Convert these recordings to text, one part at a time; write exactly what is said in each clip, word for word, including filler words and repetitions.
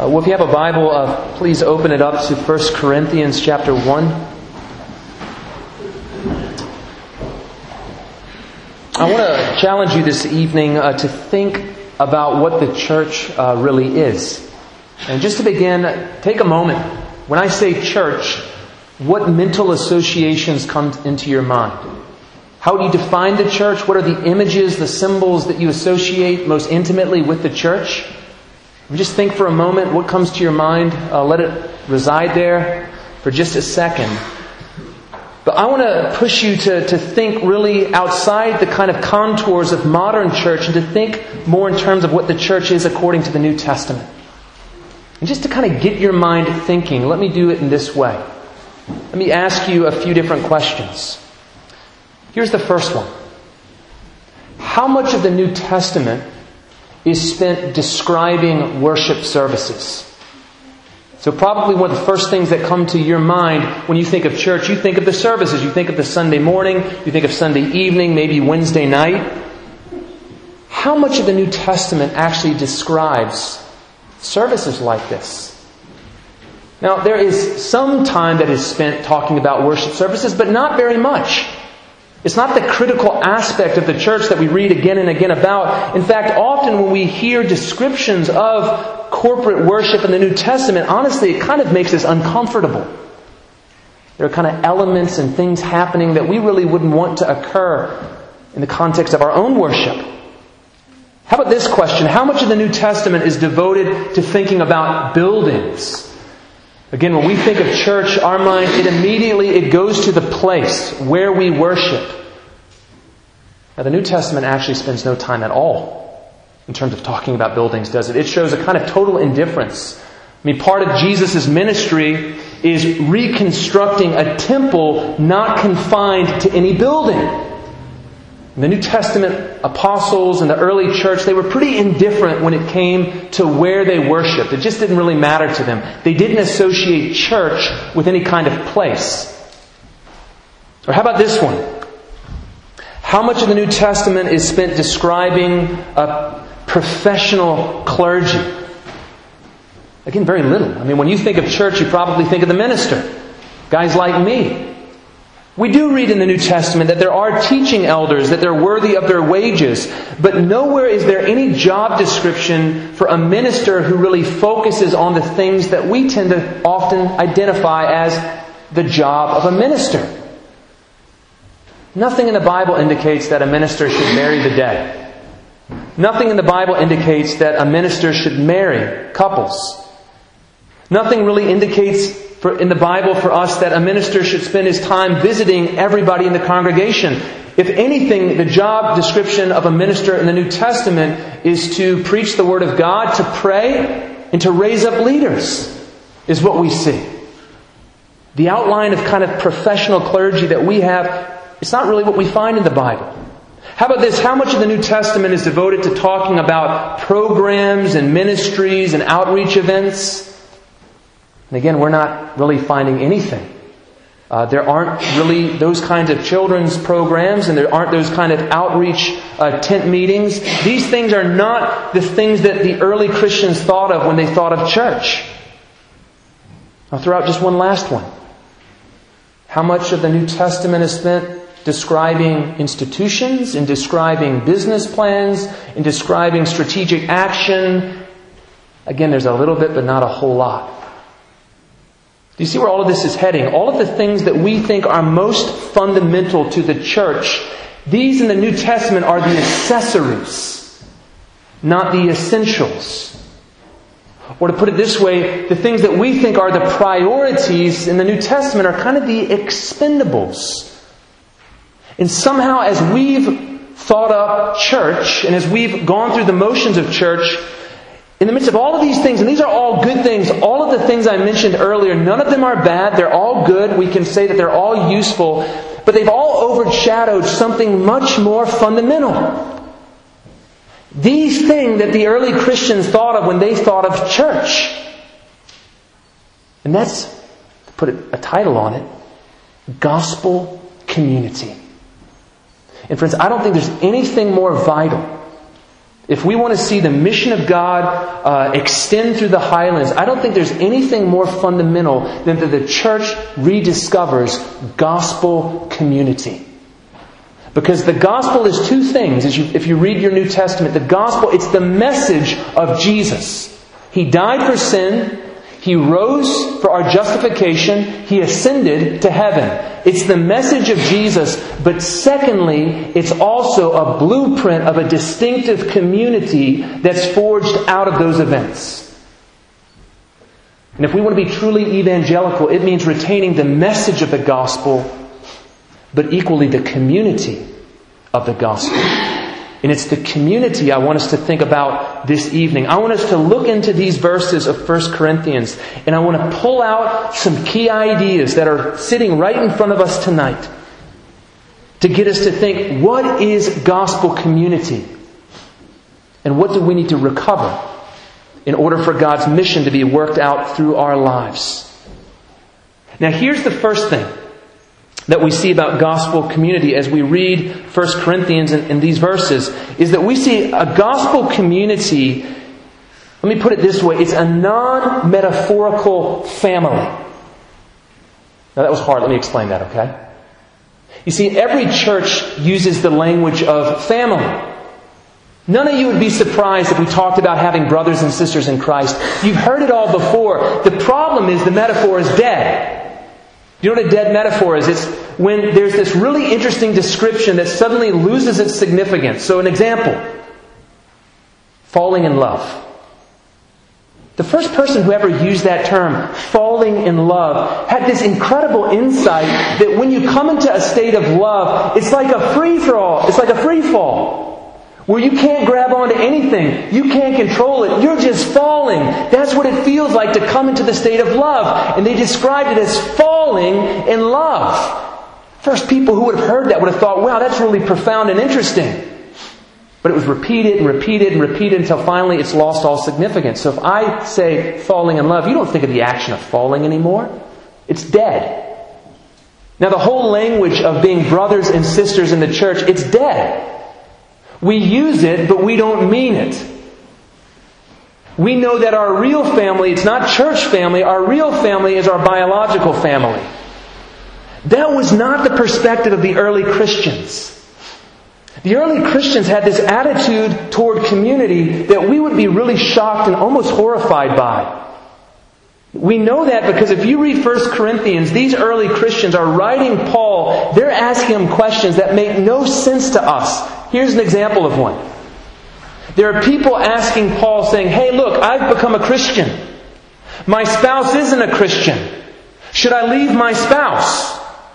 Uh, well, if you have a Bible, uh, please open it up to First Corinthians chapter one. I want to challenge you this evening uh, to think about what the church uh, really is. And just to begin, take a moment. When I say church, what mental associations come into your mind? How do you define the church? What are the images, the symbols that you associate most intimately with the church? Just think for a moment what comes to your mind. Uh, let it reside there for just a second. But I want to push you to, to think really outside the kind of contours of modern church and to think more in terms of what the church is according to the New Testament. And just to kind of get your mind thinking, let me do it in this way. Let me ask you a few different questions. Here's the first one. How much of the New Testament is spent describing worship services? So probably one of the first things that come to your mind when you think of church, you think of the services. You think of the Sunday morning, you think of Sunday evening, maybe Wednesday night. How much of the New Testament actually describes services like this? Now, there is some time that is spent talking about worship services, but not very much. It's not the critical aspect of the church that we read again and again about. In fact, often when we hear descriptions of corporate worship in the New Testament, honestly, it kind of makes us uncomfortable. There are kind of elements and things happening that we really wouldn't want to occur in the context of our own worship. How about this question? How much of the New Testament is devoted to thinking about buildings? Again, when we think of church, our mind, it immediately it goes to the place where we worship. Now, the New Testament actually spends no time at all in terms of talking about buildings, does it? It shows a kind of total indifference. I mean, part of Jesus' ministry is reconstructing a temple not confined to any building. The New Testament apostles and the early church, they were pretty indifferent when it came to where they worshiped. It just didn't really matter to them. They didn't associate church with any kind of place. Or how about this one? How much of the New Testament is spent describing a professional clergy? Again, very little. I mean, when you think of church, you probably think of the minister. Guys like me. We do read in the New Testament that there are teaching elders, that they're worthy of their wages. But nowhere is there any job description for a minister who really focuses on the things that we tend to often identify as the job of a minister. Nothing in the Bible indicates that a minister should bury the dead. Nothing in the Bible indicates that a minister should marry couples. Nothing really indicates For, in the Bible for us that a minister should spend his time visiting everybody in the congregation. If anything, the job description of a minister in the New Testament is to preach the Word of God, to pray, and to raise up leaders, is what we see. The outline of kind of professional clergy that we have, it's not really what we find in the Bible. How about this? How much of the New Testament is devoted to talking about programs and ministries and outreach events? And again, we're not really finding anything. Uh, there aren't really those kinds of children's programs, and there aren't those kind of outreach uh, tent meetings. These things are not the things that the early Christians thought of when they thought of church. I'll throw out just one last one. How much of the New Testament is spent describing institutions, in describing business plans, in describing strategic action? Again, there's a little bit, but not a whole lot. Do you see where all of this is heading? All of the things that we think are most fundamental to the church, these in the New Testament are the accessories, not the essentials. Or to put it this way, the things that we think are the priorities in the New Testament are kind of the expendables. And somehow as we've thought up church, and as we've gone through the motions of church, in the midst of all of these things, and these are all good things, all of the things I mentioned earlier, none of them are bad, they're all good, we can say that they're all useful, but they've all overshadowed something much more fundamental. These things that the early Christians thought of when they thought of church. And that's, to put a title on it, gospel community. And friends, I don't think there's anything more vital If we want to see the mission of God uh, extend through the highlands, I don't think there's anything more fundamental than that the church rediscovers gospel community. Because the gospel is two things. As you, if you read your New Testament, the gospel, it's the message of Jesus. He died for sin. He rose for our justification. He ascended to heaven. It's the message of Jesus. But secondly, it's also a blueprint of a distinctive community that's forged out of those events. And if we want to be truly evangelical, it means retaining the message of the gospel, but equally the community of the gospel. And it's the community I want us to think about this evening. I want us to look into these verses of First Corinthians, and I want to pull out some key ideas that are sitting right in front of us tonight to get us to think, what is gospel community? And what do we need to recover in order for God's mission to be worked out through our lives? Now, here's the first thing that we see about gospel community as we read First Corinthians in, in these verses, is that we see a gospel community, let me put it this way, it's a non-metaphorical family. Now that was hard, let me explain that, okay? You see, every church uses the language of family. None of you would be surprised if we talked about having brothers and sisters in Christ. You've heard it all before. The problem is the metaphor is dead. You know what a dead metaphor is? It's when there's this really interesting description that suddenly loses its significance. So an example, falling in love. The first person who ever used that term, falling in love, had this incredible insight that when you come into a state of love, it's like a free-for-all. It's like a free-fall. Where you can't grab onto anything. You can't control it. You're just falling. That's what it feels like to come into the state of love. And they described it as falling in love. First people who would have heard that would have thought, wow, that's really profound and interesting. But it was repeated and repeated and repeated until finally it's lost all significance. So if I say falling in love, you don't think of the action of falling anymore. It's dead. Now the whole language of being brothers and sisters in the church, it's dead. We use it, but we don't mean it. We know that our real family, it's not church family, our real family is our biological family. That was not the perspective of the early Christians. The early Christians had this attitude toward community that we would be really shocked and almost horrified by. We know that because if you read First Corinthians, these early Christians are writing Paul, they're asking him questions that make no sense to us. Here's an example of one. There are people asking Paul saying, hey, look, I've become a Christian. My spouse isn't a Christian. Should I leave my spouse?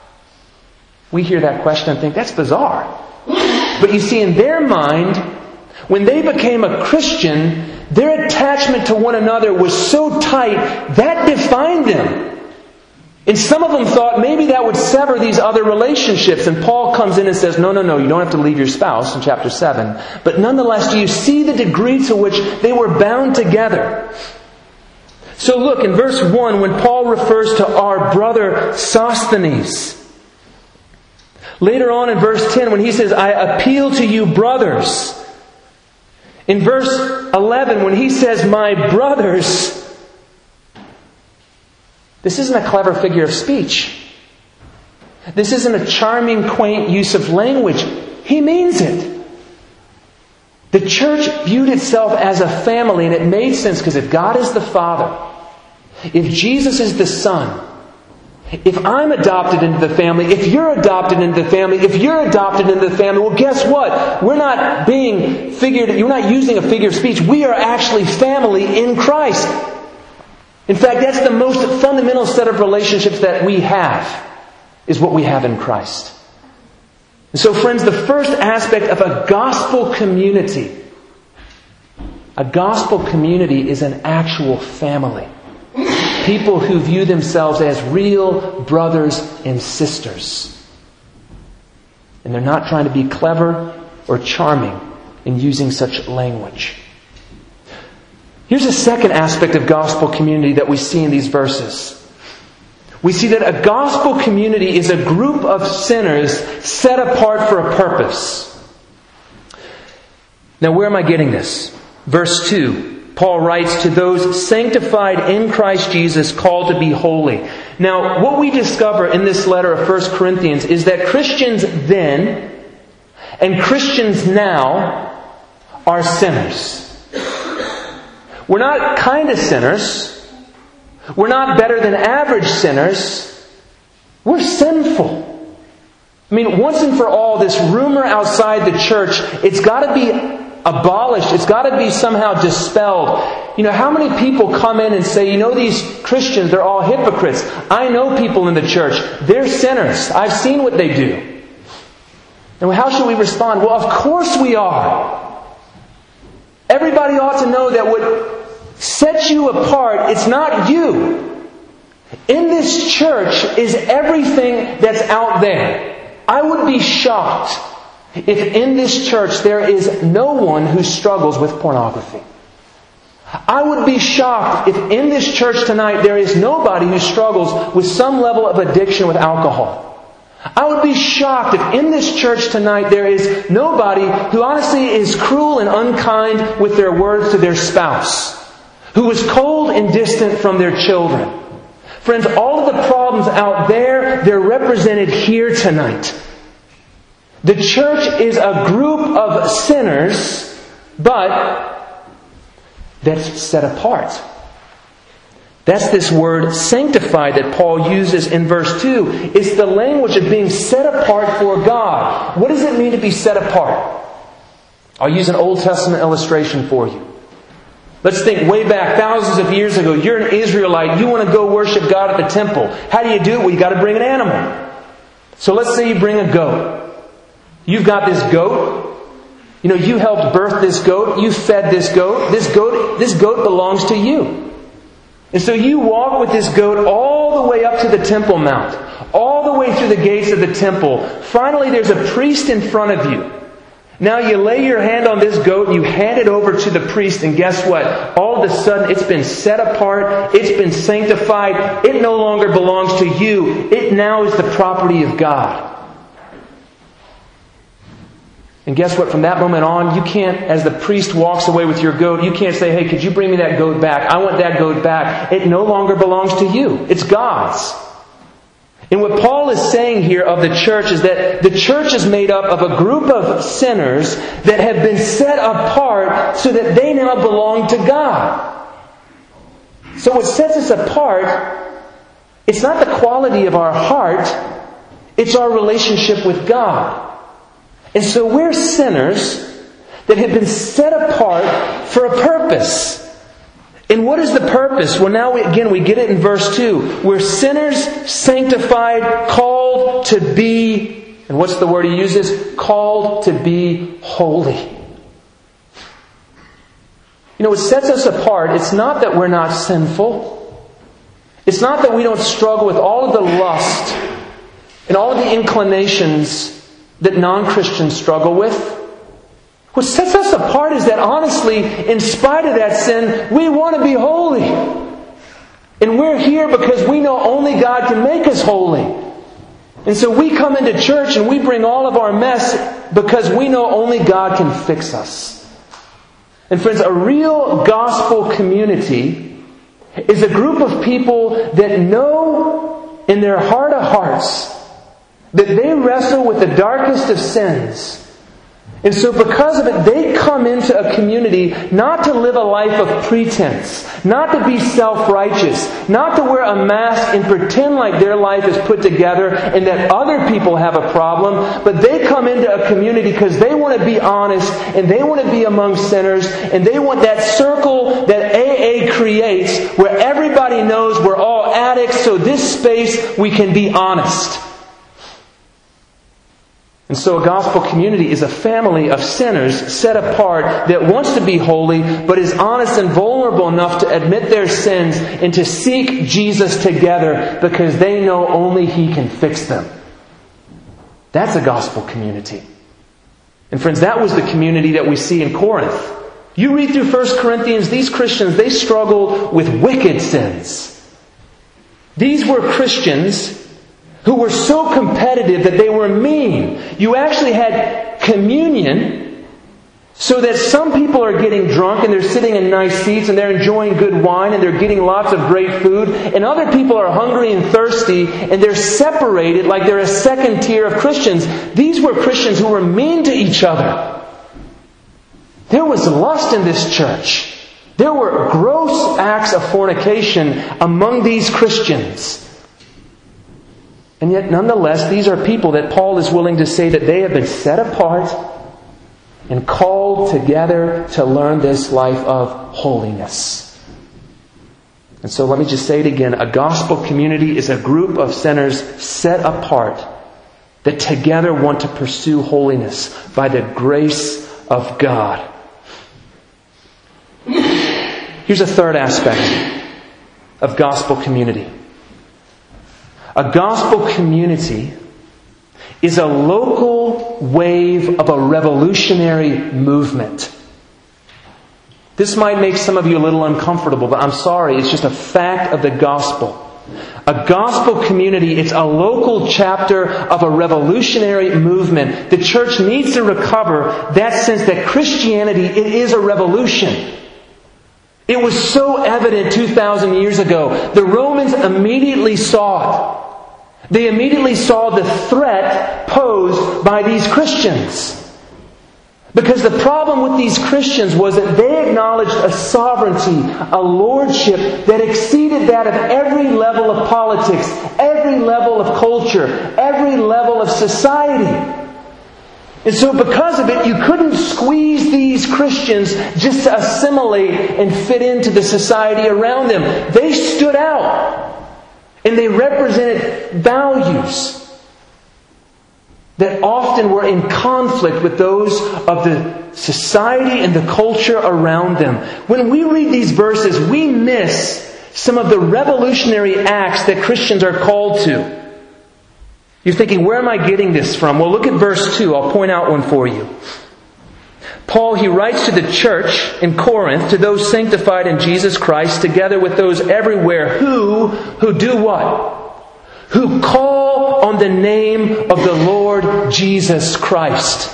We hear that question and think, that's bizarre. But you see, in their mind, when they became a Christian, their attachment to one another was so tight, that defined them. And some of them thought maybe that would sever these other relationships. And Paul comes in and says, no, no, no, you don't have to leave your spouse in chapter seven. But nonetheless, do you see the degree to which they were bound together? So look, in verse one, when Paul refers to our brother Sosthenes. Later on in verse ten, when he says, I appeal to you brothers. In verse eleven, when he says, my brothers, this isn't a clever figure of speech. This isn't a charming, quaint use of language. He means it. The church viewed itself as a family, and it made sense because if God is the Father, if Jesus is the Son, if I'm adopted into the family, if you're adopted into the family, if you're adopted into the family, well, guess what? We're not being figured, you're not using a figure of speech. We are actually family in Christ. In fact, that's the most fundamental set of relationships that we have, is what we have in Christ. And so, friends, the first aspect of a gospel community, a gospel community is an actual family. People who view themselves as real brothers and sisters. And they're not trying to be clever or charming in using such language. Here's a second aspect of gospel community that we see in these verses. We see that a gospel community is a group of sinners set apart for a purpose. Now, where am I getting this? Verse two. Paul writes, to those sanctified in Christ Jesus, called to be holy. Now, what we discover in this letter of First Corinthians is that Christians then and Christians now are sinners. We're not kind of sinners. We're not better than average sinners. We're sinful. I mean, once and for all, this rumor outside the church, it's got to be abolished. It's got to be somehow dispelled. You know, how many people come in and say, you know, these Christians, they're all hypocrites. I know people in the church. They're sinners. I've seen what they do. And how should we respond? Well, of course we are. Everybody ought to know that what sets you apart, it's not you. In this church is everything that's out there. I would be shocked if in this church there is no one who struggles with pornography. I would be shocked if in this church tonight there is nobody who struggles with some level of addiction with alcohol. I would be shocked if in this church tonight there is nobody who honestly is cruel and unkind with their words to their spouse, who is cold and distant from their children. Friends, all of the problems out there, they're represented here tonight. The church is a group of sinners, but that's set apart. That's this word sanctified that Paul uses in verse two. It's the language of being set apart for God. What does it mean to be set apart? I'll use an Old Testament illustration for you. Let's think way back thousands of years ago. You're an Israelite. You want to go worship God at the temple. How do you do it? Well, you got to bring an animal. So let's say you bring a goat. You've got this goat. You know, you helped birth this goat. You fed this goat. This goat, this goat belongs to you. And so you walk with this goat all the way up to the Temple Mount. All the way through the gates of the temple. Finally, there's a priest in front of you. Now you lay your hand on this goat and you hand it over to the priest, and guess what? All of a sudden it's been set apart, it's been sanctified, it no longer belongs to you. It now is the property of God. And guess what? From that moment on, you can't, as the priest walks away with your goat, you can't say, hey, could you bring me that goat back? I want that goat back. It no longer belongs to you. It's God's. And what Paul is saying here of the church is that the church is made up of a group of sinners that have been set apart so that they now belong to God. So what sets us apart, it's not the quality of our heart, it's our relationship with God. And so we're sinners that have been set apart for a purpose. And what is the purpose? Well, now we, again, we get it in verse two. We're sinners, sanctified, called to be, and what's the word he uses? Called to be holy. You know, what sets us apart, it's not that we're not sinful. It's not that we don't struggle with all of the lust and all of the inclinations that non-Christians struggle with. What sets us apart is that honestly, in spite of that sin, we want to be holy. And we're here because we know only God can make us holy. And so we come into church and we bring all of our mess because we know only God can fix us. And friends, a real gospel community is a group of people that know in their heart of hearts that they wrestle with the darkest of sins. And so because of it, they come into a community not to live a life of pretense, not to be self-righteous, not to wear a mask and pretend like their life is put together and that other people have a problem, but they come into a community because they want to be honest and they want to be among sinners and they want that circle that A A creates where everybody knows we're all addicts, so this space we can be honest. And so a gospel community is a family of sinners set apart that wants to be holy, but is honest and vulnerable enough to admit their sins and to seek Jesus together because they know only He can fix them. That's a gospel community. And friends, that was the community that we see in Corinth. You read through First Corinthians, these Christians, they struggled with wicked sins. These were Christians who were so competitive that they were mean. You actually had communion So that some people are getting drunk and they're sitting in nice seats and they're enjoying good wine and they're getting lots of great food, and other people are hungry and thirsty and they're separated like they're a second tier of Christians. These were Christians who were mean to each other. There was lust in this church. There were gross acts of fornication among these Christians. And yet, nonetheless, these are people that Paul is willing to say that they have been set apart and called together to learn this life of holiness. And so let me just say it again. A gospel community is a group of sinners set apart that together want to pursue holiness by the grace of God. Here's a third aspect of gospel community. A gospel community is a local wave of a revolutionary movement. This might make some of you a little uncomfortable, but I'm sorry, it's just a fact of the gospel. A gospel community, it's a local chapter of a revolutionary movement. The church needs to recover that sense that Christianity, it is a revolution. It was so evident two thousand years ago. The Romans immediately saw it. They immediately saw the threat posed by these Christians. Because the problem with these Christians was that they acknowledged a sovereignty, a lordship that exceeded that of every level of politics, every level of culture, every level of society. And so because of it, you couldn't squeeze these Christians just to assimilate and fit into the society around them. They stood out. And they represented values that often were in conflict with those of the society and the culture around them. When we read these verses, we miss some of the revolutionary acts that Christians are called to. You're thinking, where am I getting this from? Well, look at verse two. I'll point out one for you. Paul, he writes to the church in Corinth, to those sanctified in Jesus Christ, together with those everywhere who, who do what? Who call on the name of the Lord Jesus Christ.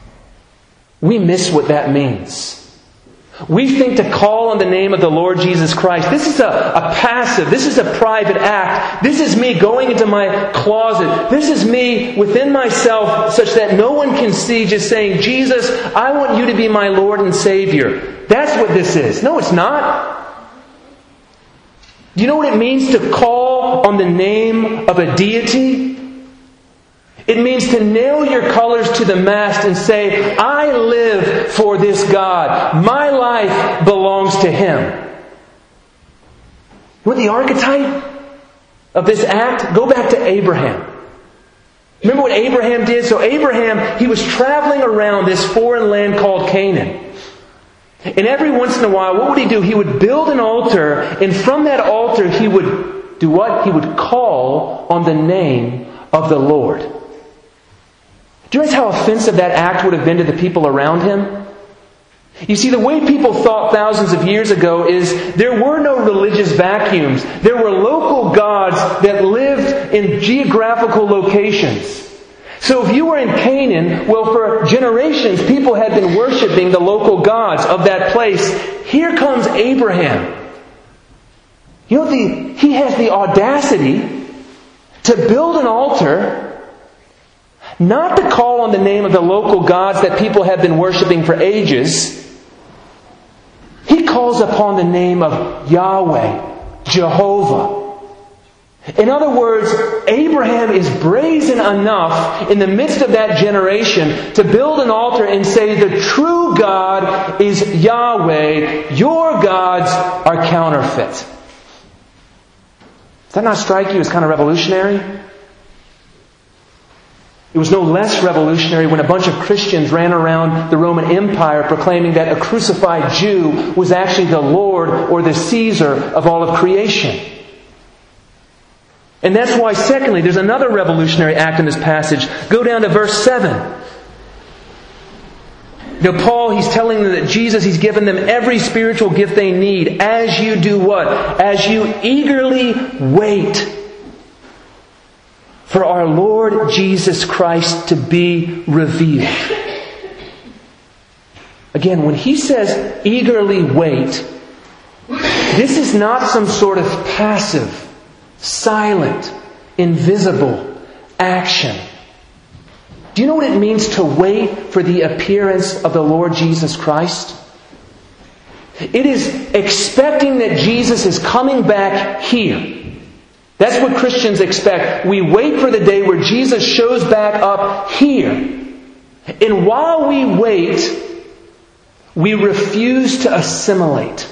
We miss what that means. We think to call on the name of the Lord Jesus Christ, this is a, a passive, this is a private act. This is me going into my closet. This is me within myself such that no one can see, just saying, Jesus, I want you to be my Lord and Savior. That's what this is. No, it's not. Do you know what it means to call on the name of a deity? It means to nail your colors to the mast and say, I live for this God. My life belongs to Him. You want the archetype of this act? Go back to Abraham. Remember what Abraham did? So Abraham, he was traveling around this foreign land called Canaan. And every once in a while, what would he do? He would build an altar, and from that altar he would do what? He would call on the name of the Lord. Do you realize how offensive that act would have been to the people around him? You see, the way people thought thousands of years ago is there were no religious vacuums. There were local gods that lived in geographical locations. So if you were in Canaan, well, for generations, people had been worshiping the local gods of that place. Here comes Abraham. You know, the, he has the audacity to build an altar, not to call on the name of the local gods that people have been worshiping for ages. He calls upon the name of Yahweh, Jehovah. In other words, Abraham is brazen enough in the midst of that generation to build an altar and say, the true God is Yahweh. Your gods are counterfeit. Does that not strike you as kind of revolutionary? It was no less revolutionary when a bunch of Christians ran around the Roman Empire proclaiming that a crucified Jew was actually the Lord or the Caesar of all of creation. And that's why, secondly, there's another revolutionary act in this passage. Go down to verse seven. You know, Paul, he's telling them that Jesus, He's given them every spiritual gift they need as you do what? As you eagerly wait for our Lord Jesus Christ to be revealed. Again, when he says eagerly wait, this is not some sort of passive, silent, invisible action. Do you know what it means to wait for the appearance of the Lord Jesus Christ? It is expecting that Jesus is coming back here. That's what Christians expect. We wait for the day where Jesus shows back up here. And while we wait, we refuse to assimilate.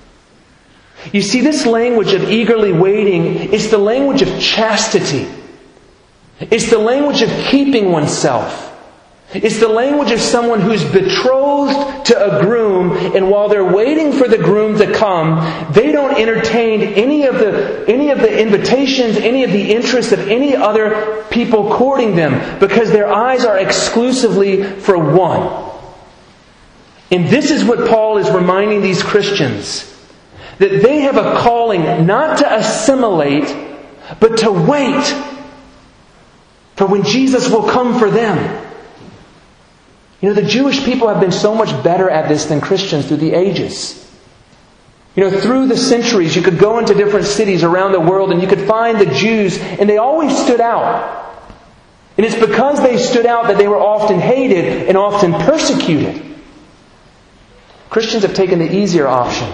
You see, this language of eagerly waiting is the language of chastity. It's the language of keeping oneself. It's the language of someone who's betrothed to a groom, and while they're waiting for the groom to come, they don't entertain any of the any of the invitations, any of the interests of any other people courting them, because their eyes are exclusively for one. And this is what Paul is reminding these Christians, that they have a calling not to assimilate, but to wait for when Jesus will come for them. You know, the Jewish people have been so much better at this than Christians through the ages. You know, through the centuries, you could go into different cities around the world and you could find the Jews, and they always stood out. And it's because they stood out that they were often hated and often persecuted. Christians have taken the easier option.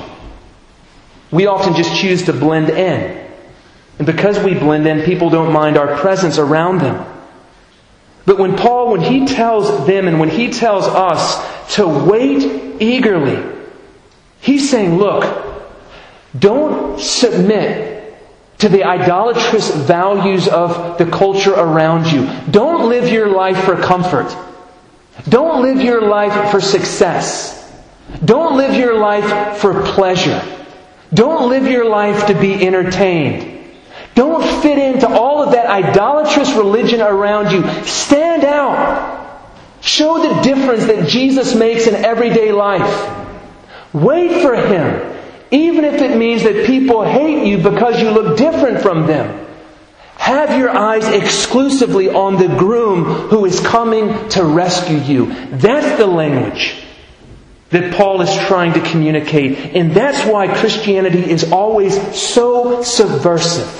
We often just choose to blend in. And because we blend in, people don't mind our presence around them. But when Paul, when he tells them and when he tells us to wait eagerly, he's saying, look, don't submit to the idolatrous values of the culture around you. Don't live your life for comfort. Don't live your life for success. Don't live your life for pleasure. Don't live your life to be entertained. Don't fit into all of that idolatrous religion around you. Stand out. Show the difference that Jesus makes in everyday life. Wait for Him, even if it means that people hate you because you look different from them. Have your eyes exclusively on the groom who is coming to rescue you. That's the language that Paul is trying to communicate. And that's why Christianity is always so subversive.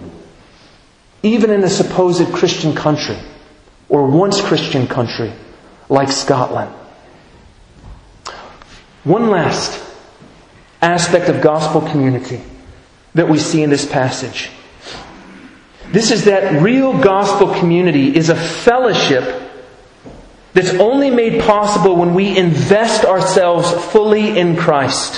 Even in a supposed Christian country, or once Christian country, like Scotland. One last aspect of gospel community that we see in this passage. This is that real gospel community is a fellowship that's only made possible when we invest ourselves fully in Christ.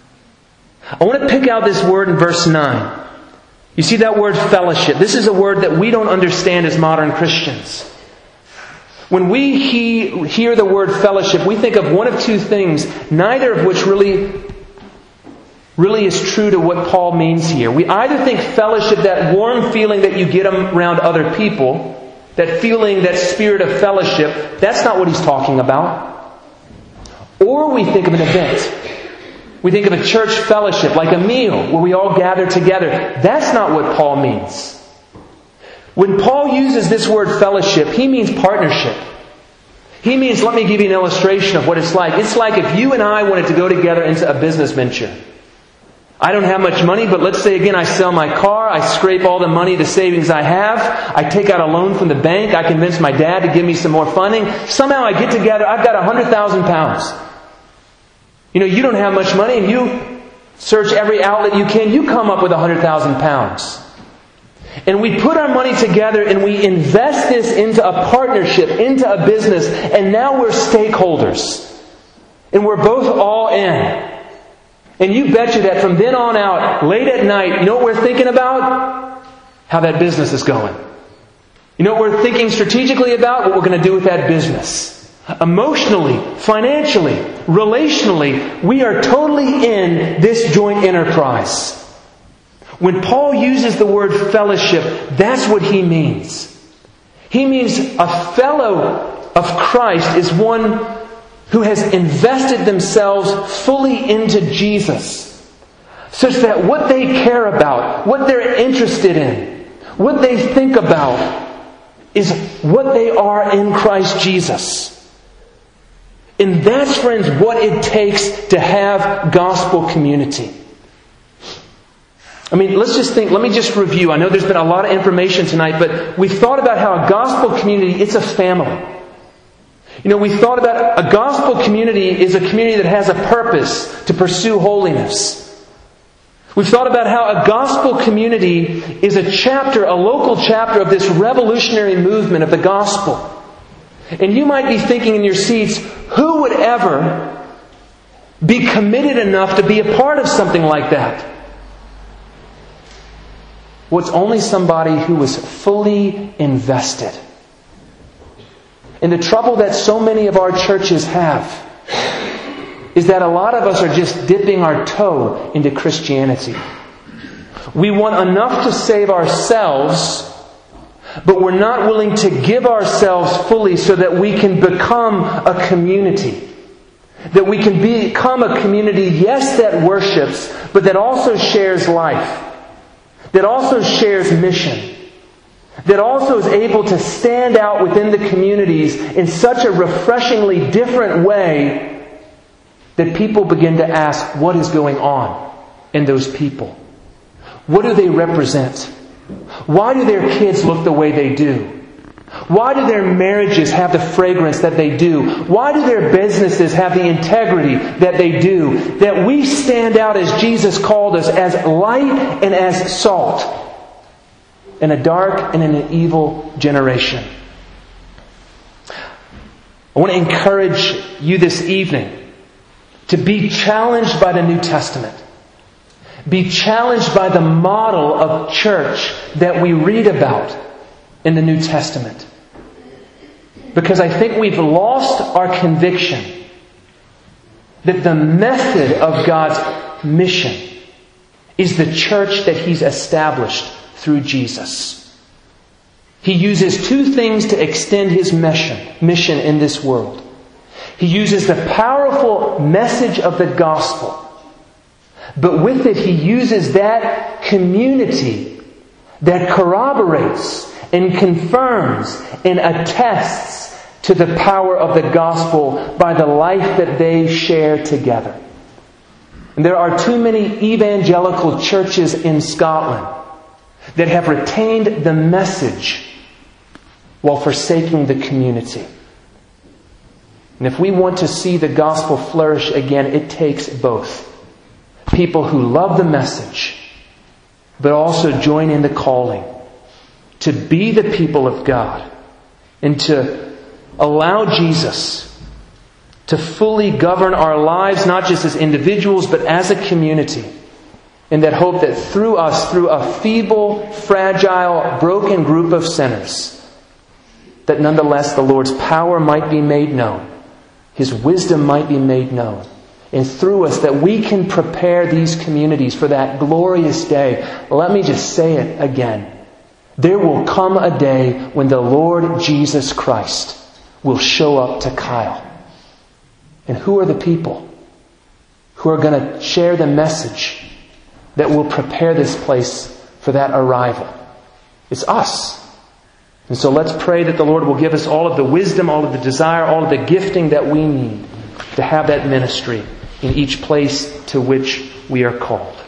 I want to pick out this word in verse nine. You see that word fellowship. This is a word that we don't understand as modern Christians. When we he, hear the word fellowship, we think of one of two things, neither of which really, really is true to what Paul means here. We either think fellowship, that warm feeling that you get around other people, that feeling, that spirit of fellowship, that's not what he's talking about. Or we think of an event. We think of a church fellowship, like a meal where we all gather together. That's not what Paul means. When Paul uses this word fellowship, he means partnership. He means, let me give you an illustration of what it's like. It's like if you and I wanted to go together into a business venture. I don't have much money, but let's say again I sell my car, I scrape all the money, the savings I have, I take out a loan from the bank, I convince my dad to give me some more funding. Somehow I get together, I've got one hundred thousand pounds. You know, you don't have much money and you search every outlet you can, you come up with one hundred thousand pounds. And we put our money together and we invest this into a partnership, into a business, and now we're stakeholders. And we're both all in. And you betcha that from then on out, late at night, you know what we're thinking about? How that business is going. You know what we're thinking strategically about? What we're going to do with that business. Emotionally, financially, relationally, we are totally in this joint enterprise. When Paul uses the word fellowship, that's what he means. He means a fellow of Christ is one who has invested themselves fully into Jesus, such that what they care about, what they're interested in, what they think about, is what they are in Christ Jesus. And that's, friends, what it takes to have gospel community. I mean, let's just think, let me just review. I know there's been a lot of information tonight, but we've thought about how a gospel community, it's a family. You know, we thought about a gospel community is a community that has a purpose to pursue holiness. We've thought about how a gospel community is a chapter, a local chapter of this revolutionary movement of the gospel. And you might be thinking in your seats, who would ever be committed enough to be a part of something like that? Well, it's only somebody who was fully invested. And the trouble that so many of our churches have is that a lot of us are just dipping our toe into Christianity. We want enough to save ourselves, but we're not willing to give ourselves fully so that we can become a community. That we can become a community, yes, that worships, but that also shares life. That also shares mission. That also is able to stand out within the communities in such a refreshingly different way that people begin to ask, what is going on in those people? What do they represent? Why do their kids look the way they do? Why do their marriages have the fragrance that they do? Why do their businesses have the integrity that they do? That we stand out as Jesus called us, as light and as salt in a dark and in an evil generation. I want to encourage you this evening to be challenged by the New Testament. Be challenged by the model of church that we read about in the New Testament. Because I think we've lost our conviction that the method of God's mission is the church that He's established through Jesus. He uses two things to extend His mission, mission in this world. He uses the powerful message of the gospel. But with it, He uses that community that corroborates and confirms and attests to the power of the gospel by the life that they share together. And there are too many evangelical churches in Scotland that have retained the message while forsaking the community. And if we want to see the gospel flourish again, it takes both. People who love the message, but also join in the calling to be the people of God and to allow Jesus to fully govern our lives, not just as individuals, but as a community. In that hope that through us, through a feeble, fragile, broken group of sinners, that nonetheless the Lord's power might be made known. His wisdom might be made known. And through us that we can prepare these communities for that glorious day. Let me just say it again. There will come a day when the Lord Jesus Christ will show up to Kyle. And who are the people who are going to share the message that will prepare this place for that arrival? It's us. And so let's pray that the Lord will give us all of the wisdom, all of the desire, all of the gifting that we need to have that ministry in each place to which we are called.